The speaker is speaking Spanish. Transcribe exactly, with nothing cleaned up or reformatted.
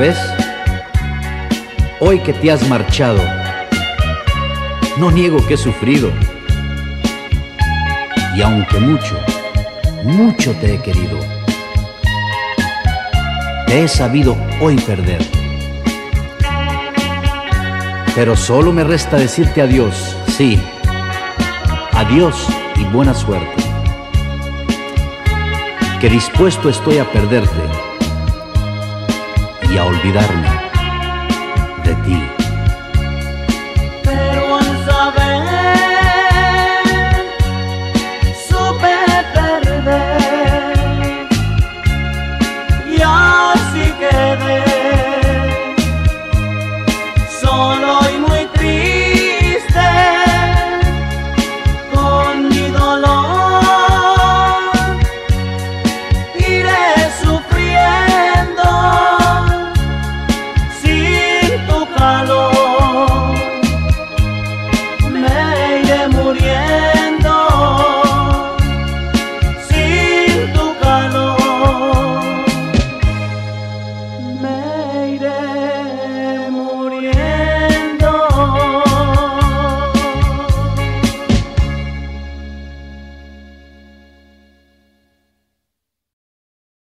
¿Sabes? Hoy que te has marchado, no niego que he sufrido. Y aunque mucho, mucho te he querido, te he sabido hoy perder. Pero solo me resta decirte adiós, sí, adiós y buena suerte. Que dispuesto estoy a perderte y a olvidarme.